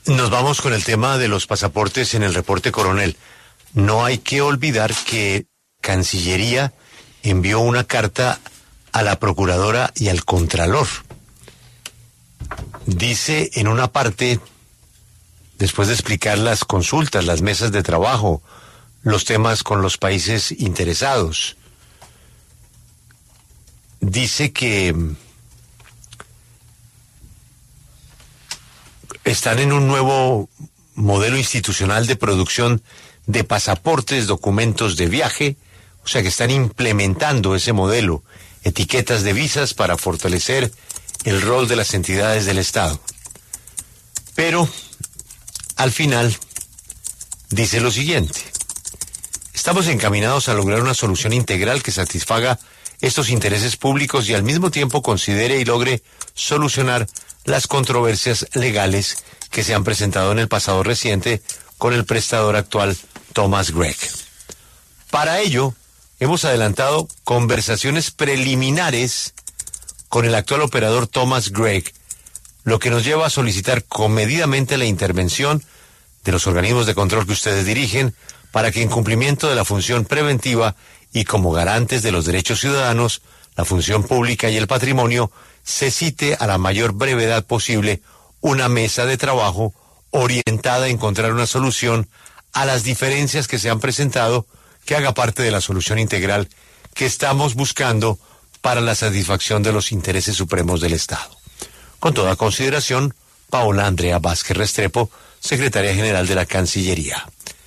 Nos vamos con el tema de los pasaportes en el reporte Coronel. No hay que olvidar que Cancillería envió una carta a la Procuradora y al Contralor. Dice en una parte, después de explicar las consultas, las mesas de trabajo, los temas con los países interesados, dice que están en un nuevo modelo institucional de producción de pasaportes, documentos de viaje, o sea que están implementando ese modelo, etiquetas de visas para fortalecer el rol de las entidades del Estado. Pero, al final, dice lo siguiente: estamos encaminados a lograr una solución integral que satisfaga estos intereses públicos y al mismo tiempo considere y logre solucionar las controversias legales que se han presentado en el pasado reciente con el prestador actual Thomas Gregg. Para ello, hemos adelantado conversaciones preliminares con el actual operador Thomas Gregg, lo que nos lleva a solicitar comedidamente la intervención de los organismos de control que ustedes dirigen para que en cumplimiento de la función preventiva y como garantes de los derechos ciudadanos, la función pública y el patrimonio, se cite a la mayor brevedad posible una mesa de trabajo orientada a encontrar una solución a las diferencias que se han presentado, que haga parte de la solución integral que estamos buscando para la satisfacción de los intereses supremos del Estado. Con toda consideración, Paola Andrea Vázquez Restrepo, Secretaria General de la Cancillería.